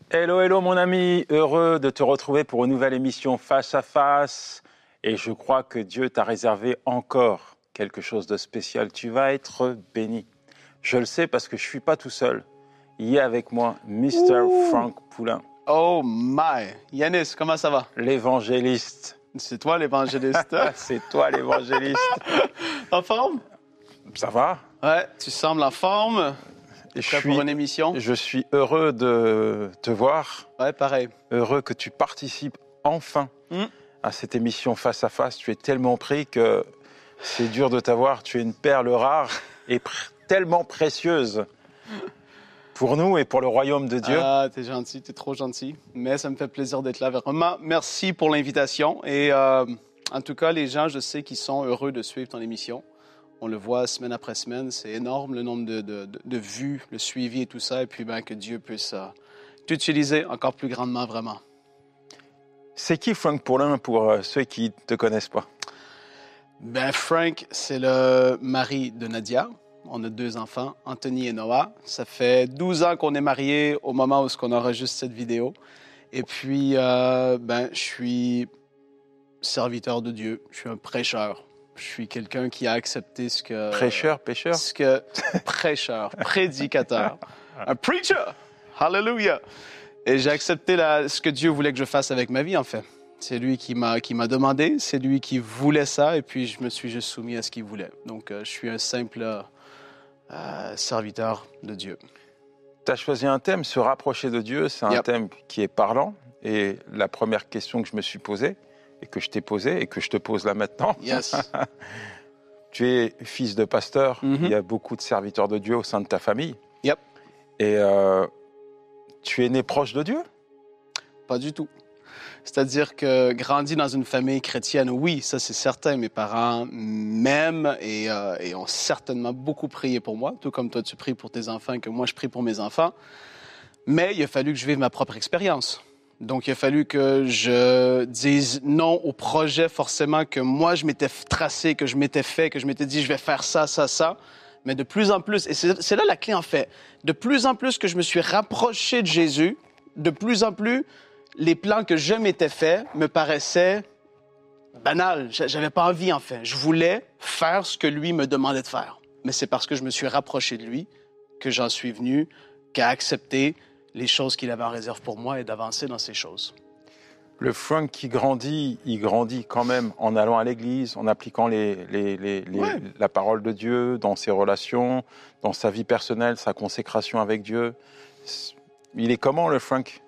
Hello, hello mon ami, heureux de te retrouver pour une nouvelle émission Face à Face. Et je crois que Dieu t'a réservé encore quelque chose de spécial. Tu vas être béni. Je le sais parce que je ne suis pas tout seul. Il y a avec moi Mr. Frank Poulin. Oh my! Yanis, comment ça va? L'évangéliste. C'est toi l'évangéliste? C'est toi l'évangéliste. En forme? Ça va? Ouais, tu sembles en forme. Prêt pour une émission? Je suis heureux de te voir. Ouais, pareil. Heureux que tu participes enfin à cette émission Face à Face. Tu es tellement pris que c'est dur de t'avoir. Tu es une perle rare et tellement précieuse pour nous et pour le royaume de Dieu. Ah, t'es gentil, t'es trop gentil. Mais ça me fait plaisir d'être là. Vraiment, merci pour l'invitation. Et en tout cas, les gens, je sais qu'ils sont heureux de suivre ton émission. On le voit semaine après semaine. C'est énorme le nombre de vues, le suivi et tout ça. Et puis, que Dieu puisse t'utiliser encore plus grandement, vraiment. C'est qui Frank Poulin pour ceux qui ne te connaissent pas? Frank, c'est le mari de Nadia. On a 2 enfants, Anthony et Noah. Ça fait 12 ans qu'on est mariés au moment où on enregistre cette vidéo. Et puis, je suis serviteur de Dieu. Je suis un prêcheur. Je suis quelqu'un qui a accepté ce que... Prêcheur, pêcheur? Prêcheur, prédicateur. Un preacher! Hallelujah! Et j'ai accepté ce que Dieu voulait que je fasse avec ma vie, en fait. C'est lui qui m'a demandé, c'est lui qui voulait ça, et puis je me suis juste soumis à ce qu'il voulait. Donc, je suis un simple serviteur de Dieu. Tu as choisi un thème, se rapprocher de Dieu. C'est un thème qui est parlant. Et la première question que je me suis posée, et que je t'ai posée, et que je te pose là maintenant. Yes. Tu es fils de pasteur. Il y a beaucoup de serviteurs de Dieu au sein de ta famille. Yep. Et tu es né proche de Dieu? Pas du tout. C'est-à-dire que grandi dans une famille chrétienne, oui, ça c'est certain. Mes parents m'aiment et ont certainement beaucoup prié pour moi, tout comme toi tu pries pour tes enfants et que moi je prie pour mes enfants. Mais il a fallu que je vive ma propre expérience. Donc il a fallu que je dise non au projet forcément que moi je m'étais tracé, que je m'étais fait, que je m'étais dit je vais faire ça, ça, ça. Mais de plus en plus, et c'est là la clé en fait, de plus en plus que je me suis rapproché de Jésus, de plus en plus, les plans que je m'étais faits me paraissaient banals. J'avais pas envie, en fait. Je voulais faire ce que lui me demandait de faire. Mais c'est parce que je me suis rapproché de lui que j'en suis venu qu'à accepter les choses qu'il avait en réserve pour moi et d'avancer dans ces choses. Le Frank qui grandit, il grandit quand même en allant à l'église, en appliquant la parole de Dieu dans ses relations, dans sa vie personnelle, sa consécration avec Dieu. Il est comment, le Frank?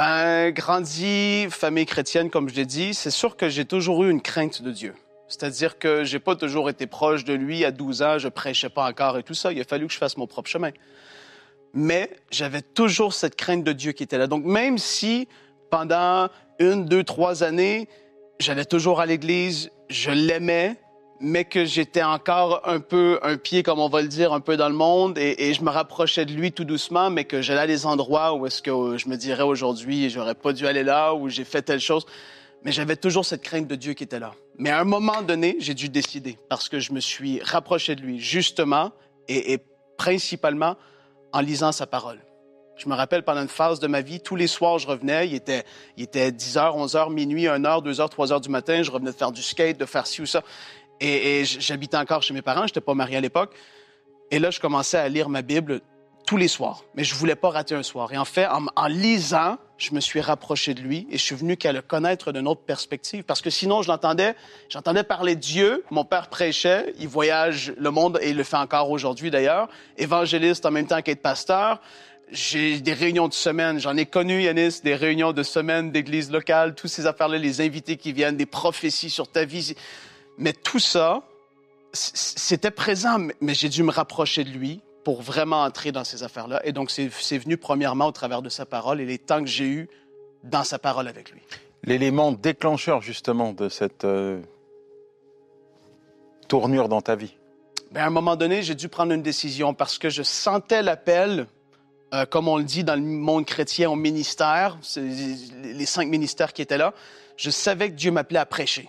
Grandi, famille chrétienne, comme je l'ai dit, c'est sûr que j'ai toujours eu une crainte de Dieu. C'est-à-dire que j'ai pas toujours été proche de lui. À 12 ans, je prêchais pas encore et tout ça. Il a fallu que je fasse mon propre chemin. Mais j'avais toujours cette crainte de Dieu qui était là. Donc, même si pendant 1, 2, 3 années, j'allais toujours à l'église, je l'aimais, mais que j'étais encore un peu un pied, comme on va le dire, un peu dans le monde, et je me rapprochais de lui tout doucement, mais que j'allais à des endroits où est-ce que je me dirais aujourd'hui, j'aurais pas dû aller là, ou j'ai fait telle chose. Mais j'avais toujours cette crainte de Dieu qui était là. Mais à un moment donné, j'ai dû décider, parce que je me suis rapproché de lui, justement, et principalement en lisant sa parole. Je me rappelle, pendant une phase de ma vie, tous les soirs, je revenais, il était 10h, 11h, minuit, 1h, 2h, 3h du matin, je revenais de faire du skate, de faire ci ou ça. Et j'habitais encore chez mes parents, je n'étais pas marié à l'époque. Et là, je commençais à lire ma Bible tous les soirs. Mais je ne voulais pas rater un soir. Et en fait, en lisant, je me suis rapproché de lui et je suis venu qu'à le connaître d'une autre perspective. Parce que sinon, j'entendais parler de Dieu. Mon père prêchait, il voyage le monde et il le fait encore aujourd'hui d'ailleurs. Évangéliste en même temps qu'être pasteur. J'ai des réunions de semaine. J'en ai connu, Yanis, des réunions de semaine d'église locale, toutes ces affaires-là, les invités qui viennent, des prophéties sur ta vie. Mais tout ça, c'était présent, mais j'ai dû me rapprocher de lui pour vraiment entrer dans ces affaires-là. Et donc, c'est venu premièrement au travers de sa parole et les temps que j'ai eus dans sa parole avec lui. L'élément déclencheur, justement, de cette tournure dans ta vie? À un moment donné, j'ai dû prendre une décision parce que je sentais l'appel, comme on le dit dans le monde chrétien, au ministère, les 5 ministères qui étaient là. Je savais que Dieu m'appelait à prêcher.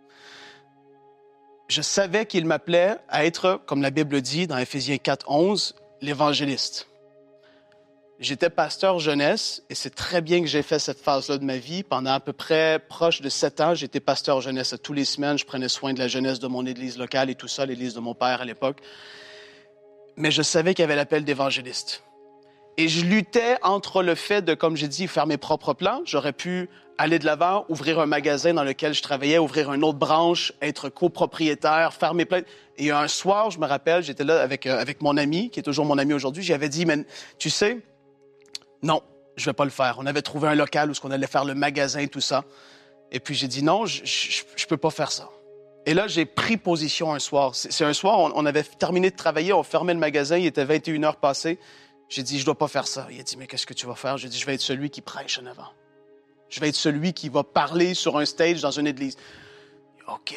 Je savais qu'il m'appelait à être, comme la Bible dit dans Éphésiens 4, 11, l'évangéliste. J'étais pasteur jeunesse et c'est très bien que j'ai fait cette phase-là de ma vie. Pendant à peu près proche de 7 ans, j'étais pasteur jeunesse. Tous les semaines, je prenais soin de la jeunesse de mon église locale et tout ça, l'église de mon père à l'époque. Mais je savais qu'il y avait l'appel d'évangéliste. Et je luttais entre le fait de, comme j'ai dit, faire mes propres plans. J'aurais pu aller de l'avant, ouvrir un magasin dans lequel je travaillais, ouvrir une autre branche, être copropriétaire, faire mes plans. Et un soir, je me rappelle, j'étais là avec mon ami, qui est toujours mon ami aujourd'hui. J'avais dit, mais tu sais, non, je vais pas le faire. On avait trouvé un local où on allait faire le magasin et tout ça. Et puis j'ai dit non, je peux pas faire ça. Et là, j'ai pris position un soir. C'est un soir, on avait terminé de travailler, on fermait le magasin, il était 21 heures passées. J'ai dit, je dois pas faire ça. Il a dit, mais qu'est-ce que tu vas faire? J'ai dit, je vais être celui qui prêche en avant. Je vais être celui qui va parler sur un stage dans une église. OK.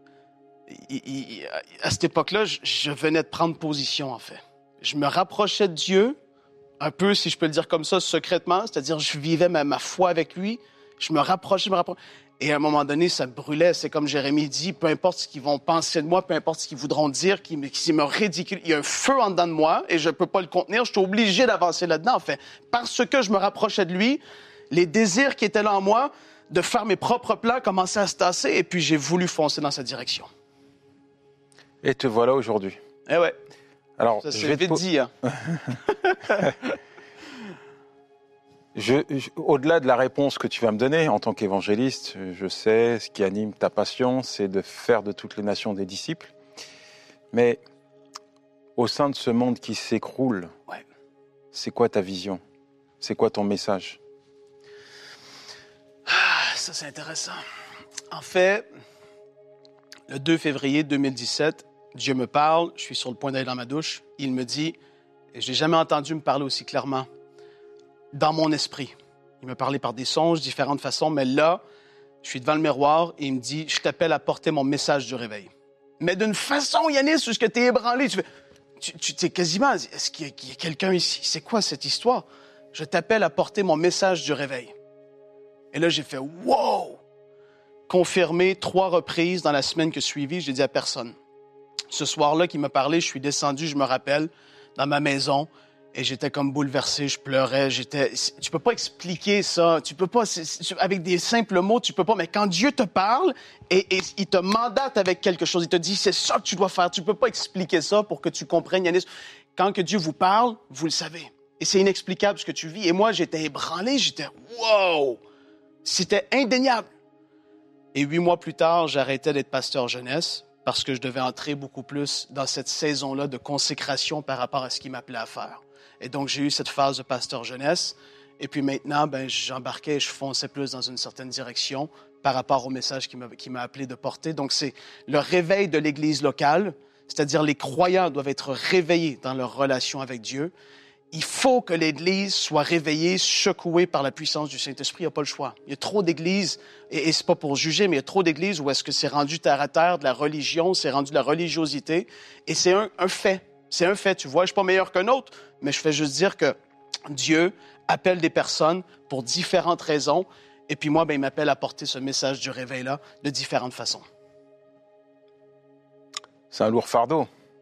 À cette époque-là, je venais de prendre position, en fait. Je me rapprochais de Dieu, un peu, si je peux le dire comme ça, secrètement, c'est-à-dire je vivais ma foi avec lui, je me rapprochais. Et à un moment donné, ça brûlait. C'est comme Jérémie dit, peu importe ce qu'ils vont penser de moi, peu importe ce qu'ils voudront dire, qui me ridicule. Il y a un feu en dedans de moi et je ne peux pas le contenir. Je suis obligé d'avancer là-dedans, en fait. Parce que je me rapprochais de lui, les désirs qui étaient là en moi, de faire mes propres plans, commençaient à se tasser et puis j'ai voulu foncer dans cette direction. Et te voilà aujourd'hui. Eh ouais. Alors, ça, c'est vite dit, hein. Au-delà de la réponse que tu vas me donner en tant qu'évangéliste, je sais ce qui anime ta passion, c'est de faire de toutes les nations des disciples. Mais au sein de ce monde qui s'écroule, ouais. C'est quoi ta vision? C'est quoi ton message? Ça, c'est intéressant. En fait, le 2 février 2017, Dieu me parle, je suis sur le point d'aller dans ma douche, il me dit, et je n'ai jamais entendu me parler aussi clairement, dans mon esprit. Il me parlait par des songes, différentes façons, mais là, je suis devant le miroir et il me dit, je t'appelle à porter mon message du réveil. Mais d'une façon, Yanis, où est-ce que tu es ébranlé? Tu t'es quasiment, est-ce qu'il y a quelqu'un ici? C'est quoi cette histoire? Je t'appelle à porter mon message du réveil. Et là, j'ai fait, wow! Confirmé 3 reprises dans la semaine qui a suivi, je l'ai dit à personne. Ce soir-là qu'il m'a parlé, je suis descendu, je me rappelle, dans ma maison, et j'étais comme bouleversé, je pleurais, tu peux pas expliquer ça, tu peux pas, avec des simples mots, tu peux pas, mais quand Dieu te parle, et il te mandate avec quelque chose, il te dit, c'est ça que tu dois faire, tu peux pas expliquer ça pour que tu comprennes, Yanis. Quand que Dieu vous parle, vous le savez. Et c'est inexplicable ce que tu vis. Et moi, j'étais ébranlé, j'étais, wow! C'était indéniable. Et 8 mois plus tard, j'arrêtais d'être pasteur jeunesse parce que je devais entrer beaucoup plus dans cette saison-là de consécration par rapport à ce qu'il m'appelait à faire. Et donc, j'ai eu cette phase de pasteur jeunesse. Et puis maintenant, j'embarquais et je fonçais plus dans une certaine direction par rapport au message qui m'a appelé de porter. Donc, c'est le réveil de l'Église locale, c'est-à-dire les croyants doivent être réveillés dans leur relation avec Dieu. Il faut que l'Église soit réveillée, secouée par la puissance du Saint-Esprit. Il n'y a pas le choix. Il y a trop d'églises, et c'est pas pour juger, mais il y a trop d'églises où est-ce que c'est rendu terre à terre, de la religion, c'est rendu de la religiosité. Et c'est un fait. C'est un fait. Tu vois, je suis pas meilleur qu'un autre, mais je fais juste dire que Dieu appelle des personnes pour différentes raisons. Et puis moi, il m'appelle à porter ce message du réveil-là de différentes façons. C'est un lourd fardeau.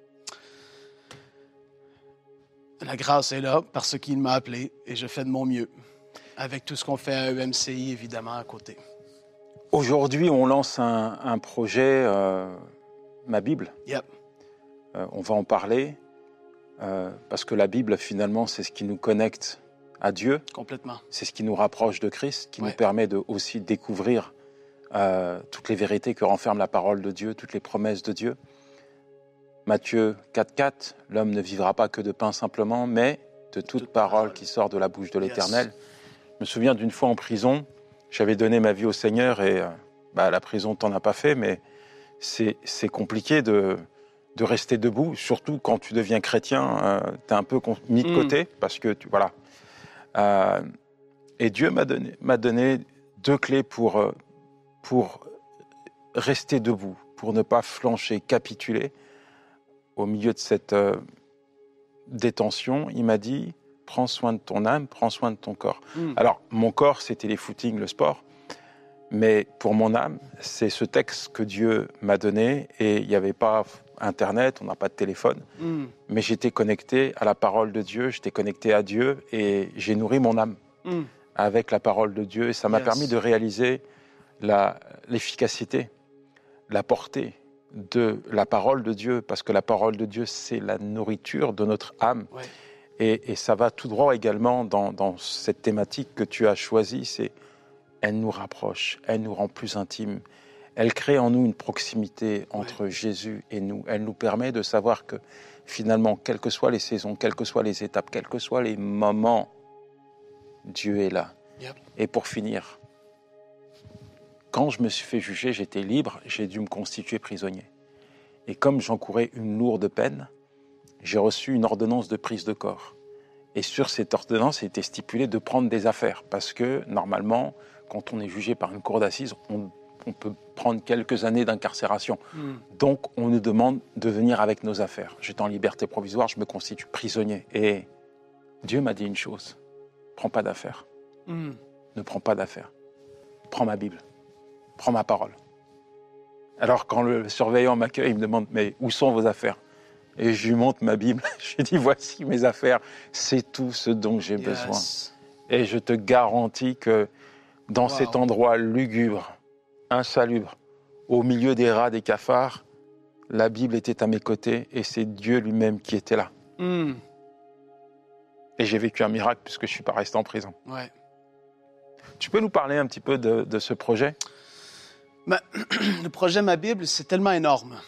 La grâce est là parce qu'il m'a appelé et je fais de mon mieux. Avec tout ce qu'on fait à EMCI, évidemment, à côté. Aujourd'hui, on lance un projet, ma Bible. Yep. On va en parler parce que la Bible, finalement, c'est ce qui nous connecte à Dieu. Complètement. C'est ce qui nous rapproche de Christ, qui nous permet de aussi découvrir toutes les vérités que renferme la parole de Dieu, toutes les promesses de Dieu. Matthieu 4,4, l'homme ne vivra pas que de pain simplement, mais de toute parole qui sort de la bouche de l'Éternel. Je me souviens d'une fois en prison, j'avais donné ma vie au Seigneur et la prison t'en a pas fait, mais c'est compliqué de rester debout, surtout quand tu deviens chrétien, tu es un peu mis de côté, parce que, voilà. Et Dieu m'a donné 2 clés pour rester debout, pour ne pas flancher, capituler. Au milieu de cette détention, il m'a dit, prends soin de ton âme, prends soin de ton corps. Alors, mon corps, c'était les footings, le sport, Mais pour mon âme, c'est ce texte que Dieu m'a donné et il n'y avait pas Internet, on n'a pas de téléphone, mais j'étais connecté à la parole de Dieu, j'étais connecté à Dieu et j'ai nourri mon âme avec la parole de Dieu et ça m'a permis de réaliser l'efficacité, la portée de la parole de Dieu, parce que la parole de Dieu, c'est la nourriture de notre âme. Ouais. Et ça va tout droit également dans cette thématique que tu as choisie, c'est elle nous rapproche, elle nous rend plus intimes, elle crée en nous une proximité entre Jésus et nous. Elle nous permet de savoir que finalement, quelles que soient les saisons, quelles que soient les étapes, quels que soient les moments, Dieu est là. Yep. Et pour finir, quand je me suis fait juger, j'étais libre, j'ai dû me constituer prisonnier. Et comme j'encourais une lourde peine, j'ai reçu une ordonnance de prise de corps. Et sur cette ordonnance, il était stipulé de prendre des affaires. Parce que, normalement, quand on est jugé par une cour d'assises, on peut prendre quelques années d'incarcération. Donc, on nous demande de venir avec nos affaires. J'étais en liberté provisoire, je me constitue prisonnier. Et Dieu m'a dit une chose, prends pas d'affaires. Ne prends pas d'affaires. Prends ma Bible. Prends ma parole. Alors, quand le surveillant m'accueille, il me demande, mais où sont vos affaires ? Et je lui montre ma Bible. Je lui dis, voici mes affaires. C'est tout ce dont j'ai besoin. Et je te garantis que dans cet endroit lugubre, insalubre, au milieu des rats, des cafards, la Bible était à mes côtés et c'est Dieu lui-même qui était là. Et j'ai vécu un miracle puisque je ne suis pas resté en prison. Ouais. Tu peux nous parler un petit peu de ce projet ? Ben, le projet Ma Bible, c'est tellement énorme.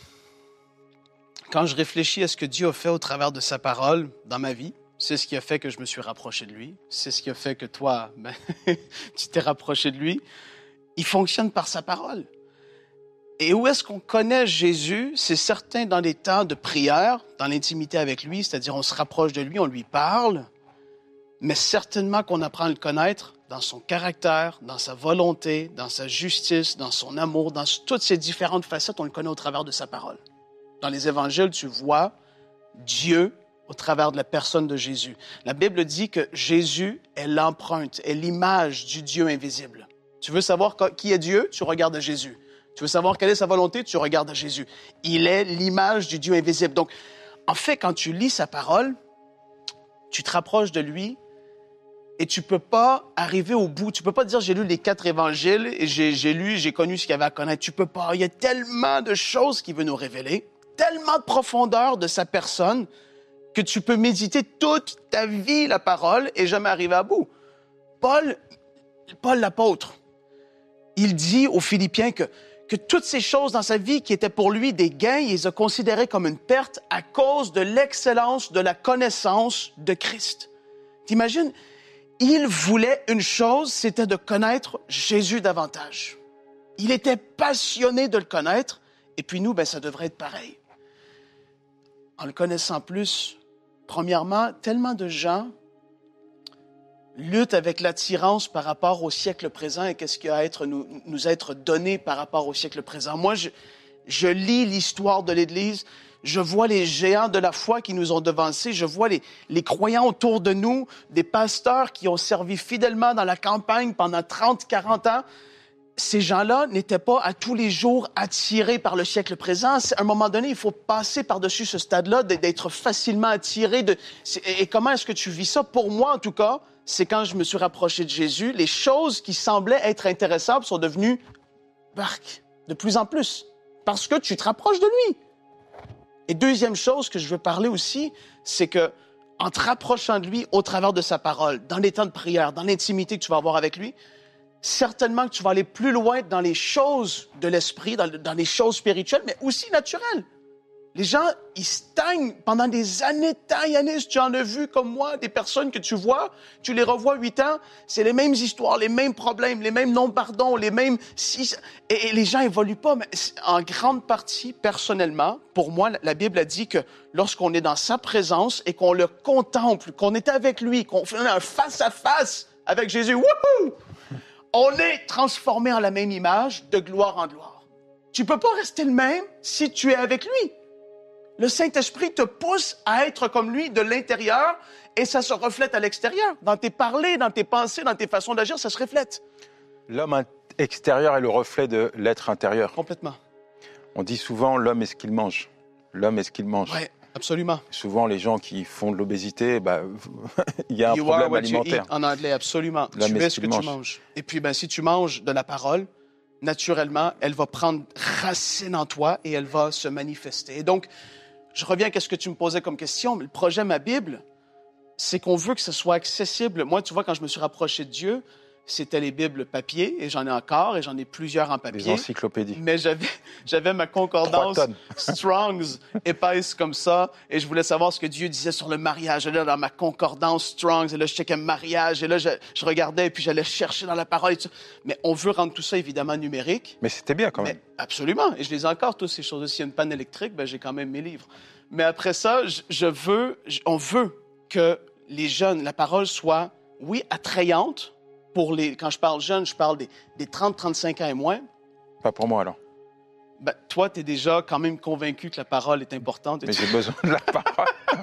Quand je réfléchis à ce que Dieu a fait au travers de sa parole dans ma vie, c'est ce qui a fait que je me suis rapproché de lui. C'est ce qui a fait que toi, tu t'es rapproché de lui. Il fonctionne par sa parole. Et où est-ce qu'on connaît Jésus? C'est certain dans les temps de prière, dans l'intimité avec lui, c'est-à-dire on se rapproche de lui, on lui parle, mais certainement qu'on apprend à le connaître dans son caractère, dans sa volonté, dans sa justice, dans son amour, dans toutes ces différentes facettes, on le connaît au travers de sa parole. Dans les évangiles, tu vois Dieu au travers de la personne de Jésus. La Bible dit que Jésus est l'empreinte, est l'image du Dieu invisible. Tu veux savoir qui est Dieu? Tu regardes à Jésus. Tu veux savoir quelle est sa volonté? Tu regardes à Jésus. Il est l'image du Dieu invisible. Donc, en fait, quand tu lis sa parole, tu te rapproches de lui et tu peux pas arriver au bout. Tu peux pas dire, j'ai lu les 4 évangiles et j'ai connu ce qu'il y avait à connaître. Tu peux pas. Il y a tellement de choses qu'il veut nous révéler, tellement de profondeur de sa personne que tu peux méditer toute ta vie la parole et jamais arriver à bout. Paul l'apôtre, il dit aux Philippiens que toutes ces choses dans sa vie qui étaient pour lui des gains, il les a considérées comme une perte à cause de l'excellence de la connaissance de Christ. T'imagines? Il voulait une chose, c'était de connaître Jésus davantage. Il était passionné de le connaître, et puis nous, ça devrait être pareil. En le connaissant plus, premièrement, tellement de gens luttent avec l'attirance par rapport au siècle présent et qu'est-ce qui va nous être donné par rapport au siècle présent. Moi, je lis l'histoire de l'Église, je vois les géants de la foi qui nous ont devancés, je vois les croyants autour de nous, des pasteurs qui ont servi fidèlement dans la campagne pendant 30, 40 ans. Ces gens-là n'étaient pas à tous les jours attirés par le siècle présent. À un moment donné, il faut passer par-dessus ce stade-là, d'être facilement attiré. Et comment est-ce que tu vis ça? Pour moi, en tout cas, c'est quand je me suis rapproché de Jésus, les choses qui semblaient être intéressantes sont devenues de plus en plus, parce que tu te rapproches de lui. Et deuxième chose que je veux parler aussi, c'est que en te rapprochant de lui au travers de sa parole, dans les temps de prière, dans l'intimité que tu vas avoir avec lui, certainement que tu vas aller plus loin dans les choses de l'esprit, dans les choses spirituelles, mais aussi naturelles. Les gens, ils stagnent pendant des années, si tu en as vu comme moi, des personnes que tu vois, tu les revois 8 ans, c'est les mêmes histoires, les mêmes problèmes, les mêmes non-pardons, les mêmes... Et les gens évoluent pas, mais en grande partie, personnellement, pour moi, la Bible a dit que lorsqu'on est dans sa présence et qu'on le contemple, qu'on est avec lui, qu'on fait un face-à-face avec Jésus, wouhou! On est transformé en la même image, de gloire en gloire. Tu peux pas rester le même si tu es avec lui. Le Saint-Esprit te pousse à être comme lui de l'intérieur et ça se reflète à l'extérieur. Dans tes parlers, dans tes pensées, dans tes façons d'agir, ça se reflète. L'homme extérieur est le reflet de l'être intérieur. Complètement. On dit souvent l'homme est ce qu'il mange. L'homme est ce qu'il mange. Oui, absolument. Souvent, les gens qui font de l'obésité, il y a un You problème are what alimentaire. you eat, en anglais, absolument. L'homme Tu est es ce ce que qu'il tu mange. manges. Et puis, si tu manges de la parole, naturellement, elle va prendre racine en toi et elle va se manifester. Et donc, je reviens à ce que tu me posais comme question. Mais le projet Ma Bible, c'est qu'on veut que ce soit accessible. Moi, tu vois, quand je me suis rapproché de Dieu, c'était les Bibles papier, et j'en ai encore, et j'en ai plusieurs en Des papier. encyclopédies. Mais j'avais ma 3 concordance tonnes. Strong's épaisse comme ça, et je voulais savoir ce que Dieu disait sur le mariage. J'allais dans ma concordance Strong's, et là, je checkais mariage, et là, je regardais, et puis j'allais chercher dans la parole. Et tout. Mais on veut rendre tout ça, évidemment, numérique. Mais c'était bien quand même. Mais absolument. Et je les ai encore, toutes ces choses-là. S'il y a une panne électrique, j'ai quand même mes livres. Mais après ça, on veut que les jeunes, la parole soit, oui, attrayante. Quand je parle jeunes, je parle des 30-35 ans et moins. Pas pour moi alors. Toi, tu es déjà quand même convaincu que la parole est importante. Mais j'ai besoin de la parole.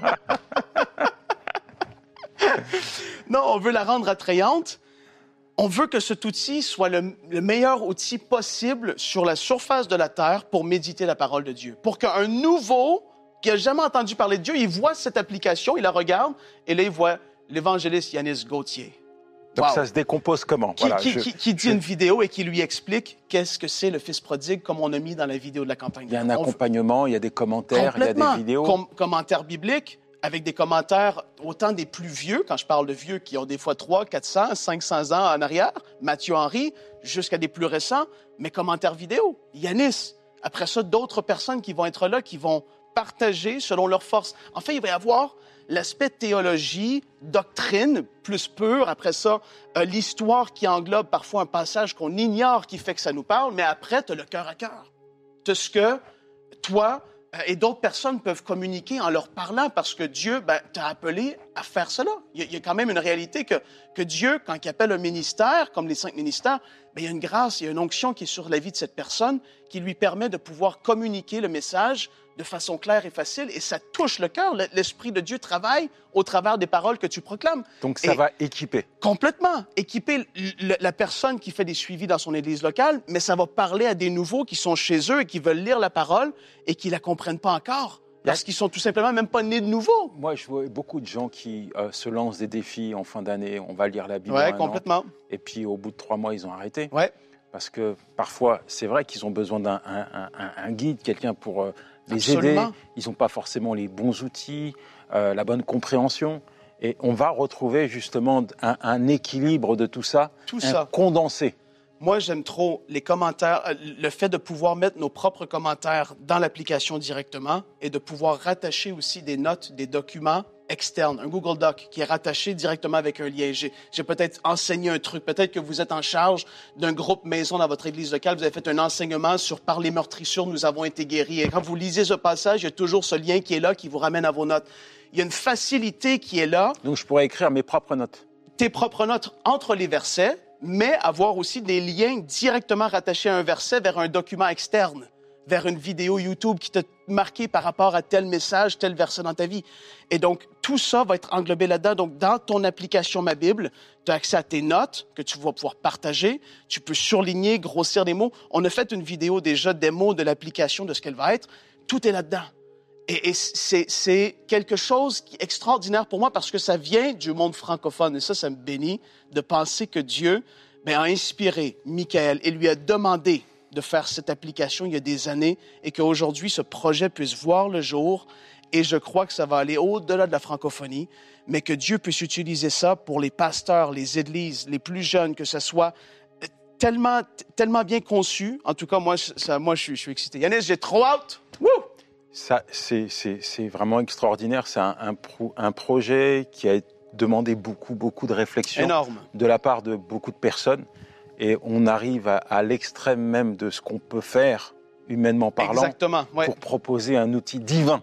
Non, on veut la rendre attrayante. On veut que cet outil soit le meilleur outil possible sur la surface de la terre pour méditer la parole de Dieu. Pour qu'un nouveau qui n'a jamais entendu parler de Dieu, il voit cette application, il la regarde, et là, il voit l'évangéliste Yanis Gauthier. Donc Wow. ça se décompose comment? Qui dit une vidéo et qui lui explique qu'est-ce que c'est le Fils prodigue, comme on a mis dans la vidéo de la campagne. Il y a un accompagnement, il y a des commentaires, il y a des vidéos. Commentaires bibliques, avec des commentaires autant des plus vieux, quand je parle de vieux qui ont des fois 300, 400, 500 ans en arrière, Matthieu Henry, jusqu'à des plus récents, mais commentaires vidéo. Yanis. Après ça, d'autres personnes qui vont être là, qui vont partager selon leur force. En fait, il va y avoir l'aspect théologie, doctrine, plus pure. Après ça, l'histoire qui englobe parfois un passage qu'on ignore qui fait que ça nous parle. Mais après, tu as le cœur à cœur. Tu as ce que toi et d'autres personnes peuvent communiquer en leur parlant parce que Dieu t'a appelé à faire cela. Il y a quand même une réalité que Dieu, quand il appelle un ministère, comme les 5 ministères, il y a une grâce, il y a une onction qui est sur la vie de cette personne qui lui permet de pouvoir communiquer le message de façon claire et facile, et ça touche le cœur. L'Esprit de Dieu travaille au travers des paroles que tu proclames. Donc ça va équiper. Complètement. Équiper la personne qui fait des suivis dans son église locale, mais ça va parler à des nouveaux qui sont chez eux et qui veulent lire la parole et qui la comprennent pas encore. Parce qu'ils sont tout simplement même pas nés de nouveau. Moi, je vois beaucoup de gens qui se lancent des défis en fin d'année. On va lire la Bible. Oui, complètement. Et puis, au bout de 3 mois, ils ont arrêté. Ouais. Parce que parfois, c'est vrai qu'ils ont besoin d'un guide, quelqu'un pour les Absolument. aider. Ils n'ont pas forcément les bons outils, la bonne compréhension. Et on va retrouver justement un équilibre de tout ça, condensé. Moi, j'aime trop les commentaires, le fait de pouvoir mettre nos propres commentaires dans l'application directement et de pouvoir rattacher aussi des notes, des documents externes, un Google Doc qui est rattaché directement avec un lien. J'ai peut-être enseigné un truc, peut-être que vous êtes en charge d'un groupe maison dans votre église locale, vous avez fait un enseignement sur « Par les meurtrissures, nous avons été guéris ». Et quand vous lisez ce passage, il y a toujours ce lien qui est là, qui vous ramène à vos notes. Il y a une facilité qui est là. Donc, je pourrais écrire mes propres notes. Tes propres notes entre les versets, mais avoir aussi des liens directement rattachés à un verset vers un document externe, vers une vidéo YouTube qui t'a marqué par rapport à tel message, tel verset dans ta vie. Et donc, tout ça va être englobé là-dedans. Donc, dans ton application Ma Bible, tu as accès à tes notes que tu vas pouvoir partager. Tu peux surligner, grossir des mots. On a fait une vidéo déjà des mots de l'application, de ce qu'elle va être. Tout est là-dedans. Et c'est quelque chose qui est extraordinaire pour moi parce que ça vient du monde francophone. Et ça me bénit de penser que Dieu a inspiré Michael et lui a demandé de faire cette application il y a des années et qu'aujourd'hui, ce projet puisse voir le jour. Et je crois que ça va aller au-delà de la francophonie, mais que Dieu puisse utiliser ça pour les pasteurs, les églises, les plus jeunes, que ce soit tellement bien conçu. En tout cas, moi, je suis excité. Yanis, j'ai trop hâte! Woo! Ça, c'est vraiment extraordinaire. C'est un projet qui a demandé beaucoup de réflexion. Énorme. De la part de beaucoup de personnes. Et on arrive à l'extrême même de ce qu'on peut faire, humainement parlant, exactement, ouais. Pour proposer un outil divin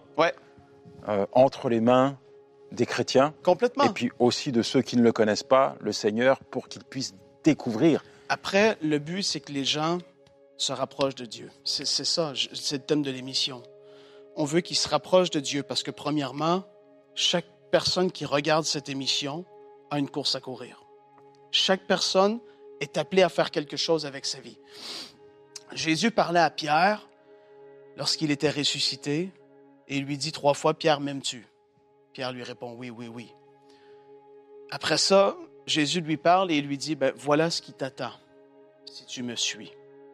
entre les mains des chrétiens. Complètement. Et puis aussi de ceux qui ne le connaissent pas, le Seigneur, pour qu'ils puissent découvrir. Après, le but, c'est que les gens se rapprochent de Dieu. C'est ça, c'est le thème de l'émission. On veut qu'ils se rapprochent de Dieu parce que, premièrement, chaque personne qui regarde cette émission a une course à courir. Chaque personne est appelé à faire quelque chose avec sa vie. Jésus parlait à Pierre lorsqu'il était ressuscité et il lui dit 3 fois, « Pierre, m'aimes-tu? » Pierre lui répond, « Oui, oui, oui. » Après ça, Jésus lui parle et il lui dit, « Voilà ce qui t'attend si tu me suis.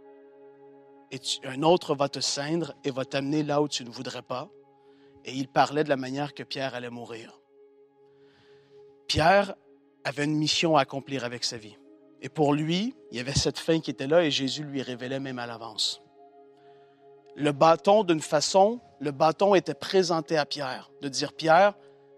Et un autre va te ceindre et va t'amener là où tu ne voudrais pas. » Et il parlait de la manière que Pierre allait mourir. Pierre avait une mission à accomplir avec sa vie. Et pour lui, il y avait cette fin qui était là et Jésus lui révélait même à l'avance. Le bâton, d'une façon, le bâton était présenté à Pierre, de dire, « Pierre,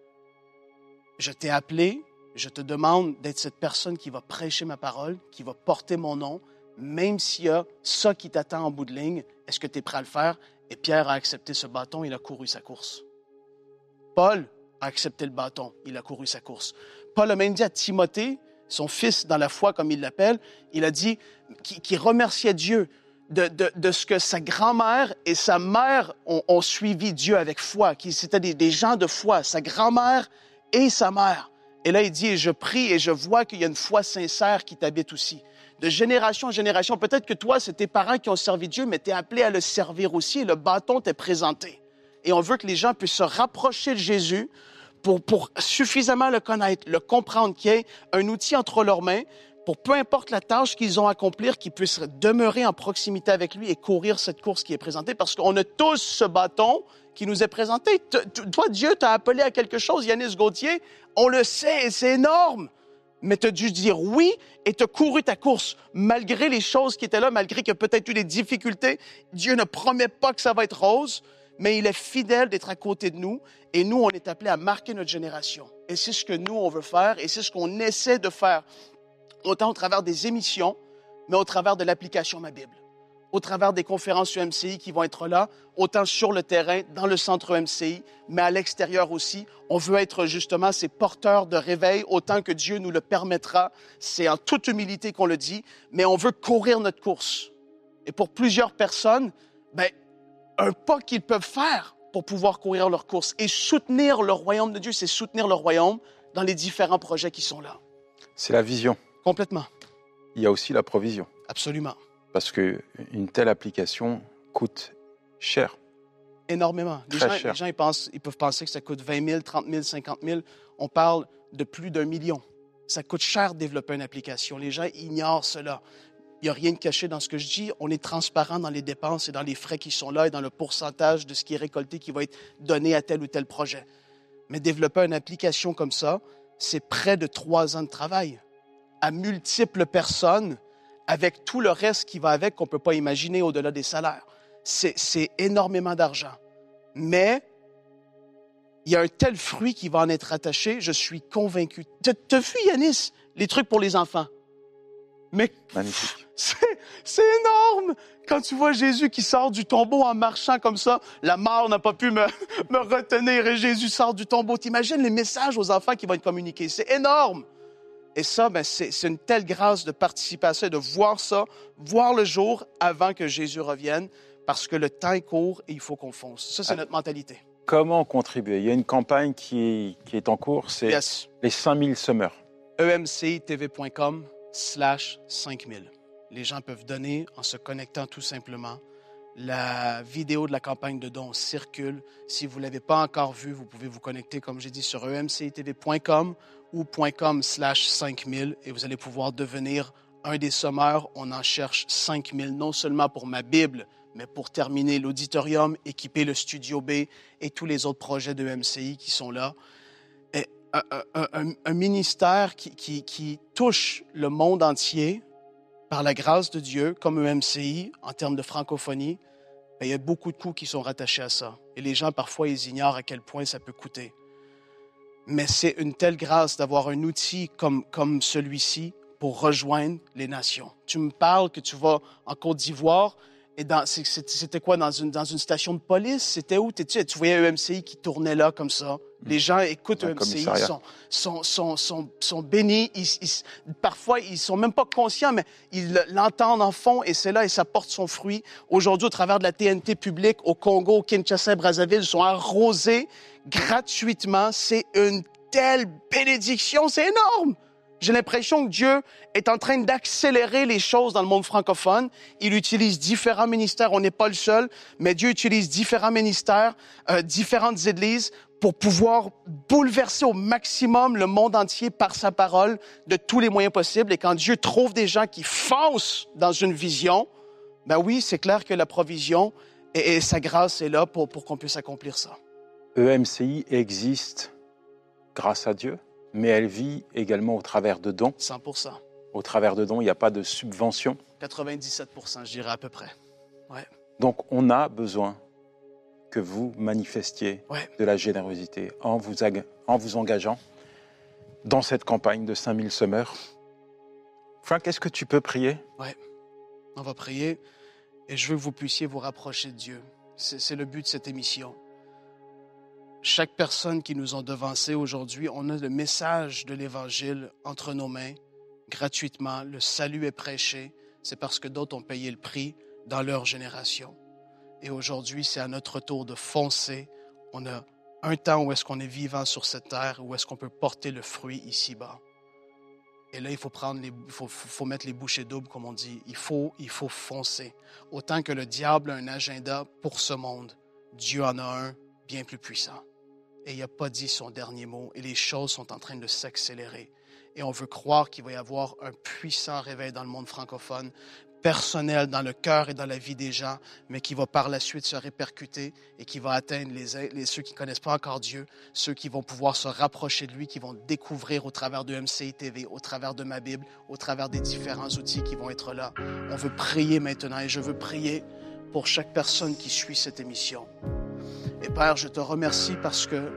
je t'ai appelé, je te demande d'être cette personne qui va prêcher ma parole, qui va porter mon nom, même s'il y a ça qui t'attend en bout de ligne, est-ce que tu es prêt à le faire? » Et Pierre a accepté ce bâton, il a couru sa course. Paul a accepté le bâton, il a couru sa course. Paul a même dit à Timothée, son fils dans la foi, comme il l'appelle, il a dit qu'il remerciait Dieu de ce que sa grand-mère et sa mère ont suivi Dieu avec foi, qu'ils c'était des gens de foi, sa grand-mère et sa mère. Et là, il dit, et je prie et je vois qu'il y a une foi sincère qui t'habite aussi. De génération en génération, peut-être que toi, c'est tes parents qui ont servi Dieu, mais tu es appelé à le servir aussi et le bâton t'est présenté. Et on veut que les gens puissent se rapprocher de Jésus pour suffisamment le connaître, le comprendre, qu'il y ait un outil entre leurs mains pour peu importe la tâche qu'ils ont à accomplir, qu'ils puissent demeurer en proximité avec lui et courir cette course qui est présentée parce qu'on a tous ce bâton qui nous est présenté. Toi, Dieu t'a appelé à quelque chose, Yanis Gauthier, on le sait et c'est énorme. Mais tu as dû dire oui et tu as couru ta course. Malgré les choses qui étaient là, malgré qu'il y a peut-être eu des difficultés, Dieu ne promet pas que ça va être rose, mais il est fidèle d'être à côté de nous. Et nous, on est appelés à marquer notre génération. Et c'est ce que nous, on veut faire et c'est ce qu'on essaie de faire, autant au travers des émissions, mais au travers de l'application Ma Bible, au travers des conférences UMCI qui vont être là, autant sur le terrain, dans le centre UMCI, mais à l'extérieur aussi. On veut être justement ces porteurs de réveil, autant que Dieu nous le permettra. C'est en toute humilité qu'on le dit, mais on veut courir notre course. Et pour plusieurs personnes, un pas qu'ils peuvent faire pour pouvoir courir leur course et soutenir le royaume de Dieu, c'est soutenir le royaume dans les différents projets qui sont là. C'est la vision. Complètement. Il y a aussi la provision. Absolument. Parce qu'une telle application coûte cher. Énormément. Les gens ils peuvent penser que ça coûte 20 000, 30 000, 50 000. On parle de plus d'1 million. Ça coûte cher de développer une application. Les gens ignorent cela. Il n'y a rien de caché dans ce que je dis. On est transparent dans les dépenses et dans les frais qui sont là et dans le pourcentage de ce qui est récolté qui va être donné à tel ou tel projet. Mais développer une application comme ça, c'est près de 3 ans de travail à multiples personnes avec tout le reste qui va avec qu'on ne peut pas imaginer au-delà des salaires. C'est énormément d'argent. Mais il y a un tel fruit qui va en être attaché, je suis convaincu. T'as vu, Yanis, les trucs pour les enfants? Mais magnifique. C'est énorme! Quand tu vois Jésus qui sort du tombeau en marchant comme ça, la mort n'a pas pu me retenir et Jésus sort du tombeau. T'imagines les messages aux enfants qui vont être communiqués. C'est énorme! Et ça, c'est une telle grâce de participer à ça, de voir ça, voir le jour avant que Jésus revienne, parce que le temps est court et il faut qu'on fonce. Ça, c'est notre mentalité. Comment contribuer? Il y a une campagne qui est en cours, c'est les 5000 semeurs. emctv.com/5000. Les gens peuvent donner en se connectant tout simplement. La vidéo de la campagne de dons circule. Si vous ne l'avez pas encore vue, vous pouvez vous connecter, comme j'ai dit, sur emctv.com ou .com/5000 et vous allez pouvoir devenir un des sommeurs. On en cherche 5000, non seulement pour Ma Bible, mais pour terminer l'auditorium, équiper le Studio B et tous les autres projets de MCI qui sont là. Et un ministère qui touche le monde entier par la grâce de Dieu, comme MCI, en termes de francophonie, il y a beaucoup de coûts qui sont rattachés à ça. Et les gens, parfois, ils ignorent à quel point ça peut coûter. Mais c'est une telle grâce d'avoir un outil comme celui-ci pour rejoindre les nations. Tu me parles que tu vas en Côte d'Ivoire, et c'était quoi, dans une station de police? C'était où? Tu voyais un EMCI qui tournait là, comme ça. Les gens écoutent un EMCI, sont bénis. Parfois, ils ne sont même pas conscients, mais ils l'entendent en fond, et c'est là, et ça porte son fruit. Aujourd'hui, au travers de la TNT publique, au Congo, au Kinshasa, Brazzaville, sont arrosés gratuitement. C'est une telle bénédiction, c'est énorme! J'ai l'impression que Dieu est en train d'accélérer les choses dans le monde francophone. Il utilise différents ministères. On n'est pas le seul, mais Dieu utilise différents ministères, différentes églises pour pouvoir bouleverser au maximum le monde entier par sa parole de tous les moyens possibles. Et quand Dieu trouve des gens qui foncent dans une vision, ben oui, c'est clair que la provision et sa grâce est là pour qu'on puisse accomplir ça. EMCI existe grâce à Dieu, mais elle vit également au travers de dons. 100%. Au travers de dons, il n'y a pas de subvention. 97%, je dirais à peu près. Ouais. Donc, on a besoin que vous manifestiez de la générosité en vous engageant dans cette campagne de 5000 semeurs. Frank, est-ce que tu peux prier? Oui, on va prier et je veux que vous puissiez vous rapprocher de Dieu. C'est le but de cette émission. Chaque personne qui nous ont devancés aujourd'hui, on a le message de l'Évangile entre nos mains, gratuitement. Le salut est prêché. C'est parce que d'autres ont payé le prix dans leur génération. Et aujourd'hui, c'est à notre tour de foncer. On a un temps où est-ce qu'on est vivant sur cette terre, où est-ce qu'on peut porter le fruit ici-bas. Et là, il faut mettre les bouchées doubles, comme on dit. Il faut foncer. Autant que le diable a un agenda pour ce monde, Dieu en a un bien plus puissant. Et il n'a pas dit son dernier mot. Et les choses sont en train de s'accélérer. Et on veut croire qu'il va y avoir un puissant réveil dans le monde francophone, personnel dans le cœur et dans la vie des gens, mais qui va par la suite se répercuter et qui va atteindre ceux qui ne connaissent pas encore Dieu, ceux qui vont pouvoir se rapprocher de lui, qui vont découvrir au travers de MCI TV, au travers de ma Bible, au travers des différents outils qui vont être là. On veut prier maintenant et je veux prier pour chaque personne qui suit cette émission. Et Père, je te remercie parce que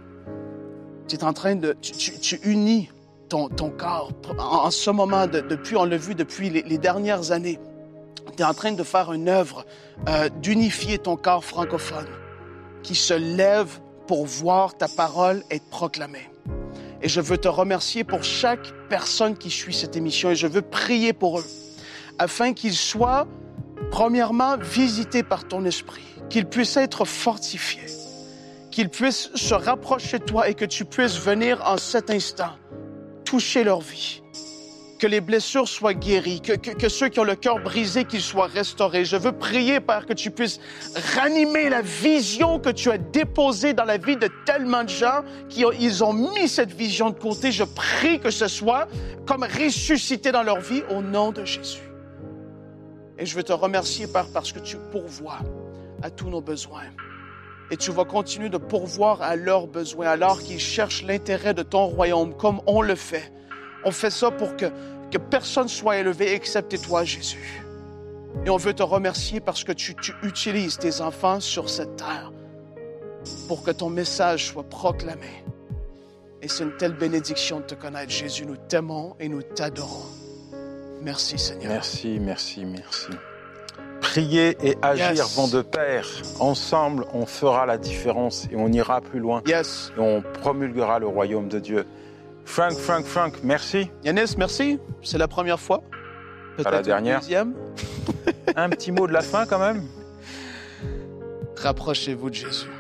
tu es en train de... Tu unis ton corps. En ce moment, on l'a vu depuis les dernières années, tu es en train de faire une œuvre d'unifier ton corps francophone qui se lève pour voir ta parole être proclamée. Et je veux te remercier pour chaque personne qui suit cette émission et je veux prier pour eux afin qu'ils soient, premièrement, visités par ton esprit, qu'ils puissent être fortifiés, qu'ils puissent se rapprocher de toi et que tu puisses venir en cet instant toucher leur vie, que les blessures soient guéries, que ceux qui ont le cœur brisé, qu'ils soient restaurés. Je veux prier, Père, que tu puisses ranimer la vision que tu as déposée dans la vie de tellement de gens ils ont mis cette vision de côté. Je prie que ce soit comme ressuscité dans leur vie au nom de Jésus. Et je veux te remercier, Père, parce que tu pourvois à tous nos besoins. Et tu vas continuer de pourvoir à leurs besoins, alors qu'ils cherchent l'intérêt de ton royaume, comme on le fait. On fait ça pour que personne soit élevé, excepté toi, Jésus. Et on veut te remercier parce que tu utilises tes enfants sur cette terre pour que ton message soit proclamé. Et c'est une telle bénédiction de te connaître, Jésus. Nous t'aimons et nous t'adorons. Merci, Seigneur. Merci, merci, merci. Prier et agir vont de pair. Ensemble, on fera la différence et on ira plus loin. Et on promulguera le royaume de Dieu. Frank, merci. Yanis, merci. C'est la première fois. Peut-être la dernière. La deuxième. Un petit mot de la fin quand même. Rapprochez-vous de Jésus.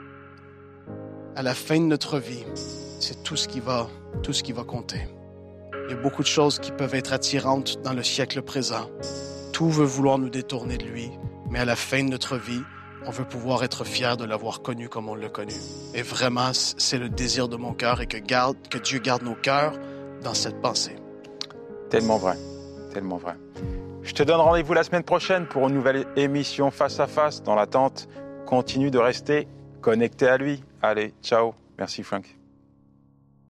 À la fin de notre vie, c'est tout ce qui va compter. Il y a beaucoup de choses qui peuvent être attirantes dans le siècle présent. Tout veut vouloir nous détourner de lui, mais à la fin de notre vie, on veut pouvoir être fiers de l'avoir connu comme on l'a connu. Et vraiment, c'est le désir de mon cœur et que Dieu garde nos cœurs dans cette pensée. Tellement vrai, tellement vrai. Je te donne rendez-vous la semaine prochaine pour une nouvelle émission Face à Face. Dans l'attente, continue de rester connecté à lui. Allez, ciao. Merci Frank.